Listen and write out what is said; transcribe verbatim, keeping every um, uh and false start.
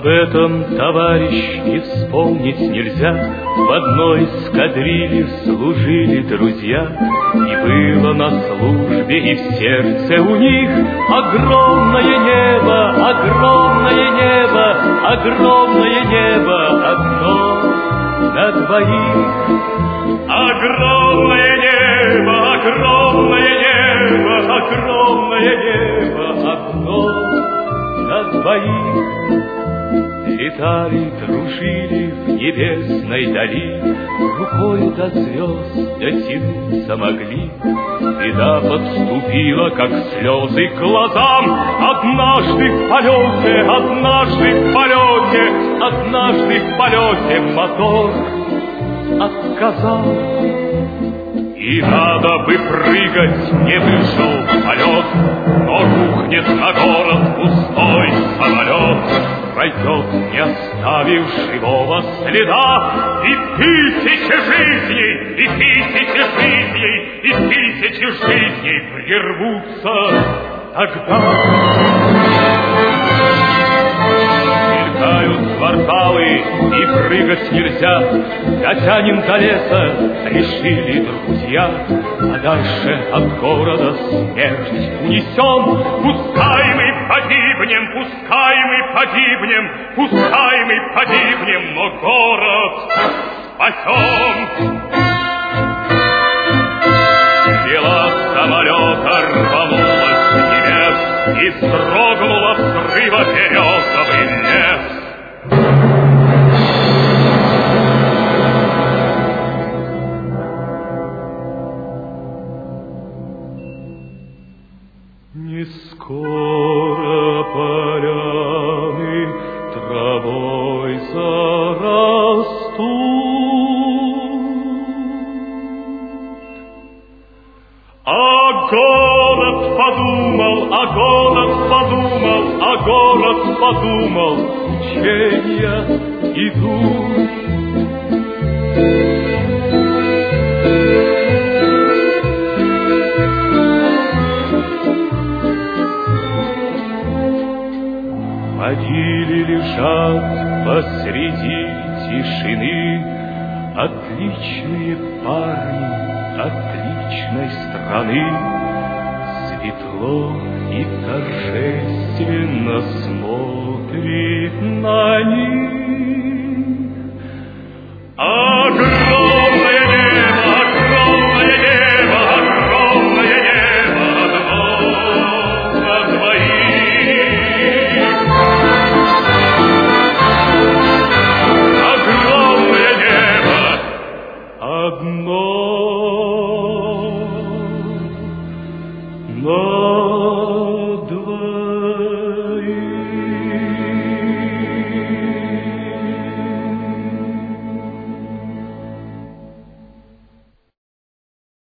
Об этом, товарищ, и вспомнить нельзя. В одной эскадрилье служили друзья, и было на службе и в сердце у них огромное небо, огромное небо, огромное небо одно на двоих. Огромное небо, огромное небо, огромное небо одно на двоих. Летали, дружили в небесной дали, рукой до звезд дотянуться могли. Беда подступила, как слезы к глазам. Однажды в полете, однажды в полете, однажды в полете мотор отказал. И надо бы прыгать, не вышел в полет, но рухнет на город пустой самолет. Пройдет, не оставив живого следа, и тысячи жизней, и тысячи жизней, и тысячи жизней прервутся тогда. Мелькают кварталы, и прыгать нельзя. Дотянем до леса, решили друзья, а дальше от города смерть унесем. Пускай мы погибнем, пускай мы погибнем, пускай мы погибнем, но город спасем. Стрела самолета рванулась с небес и строгнула взрыва березовый лес. Не скоро поляны травой зарастут, а город подумал, а город подумал, а город подумал, учения идут. Могилы лежат посреди тишины отличные парни отличной страны. Светло и торжественно смотрит на них огромное небо, огромное небо, огромное небо одно на двоих. Огромное небо одно на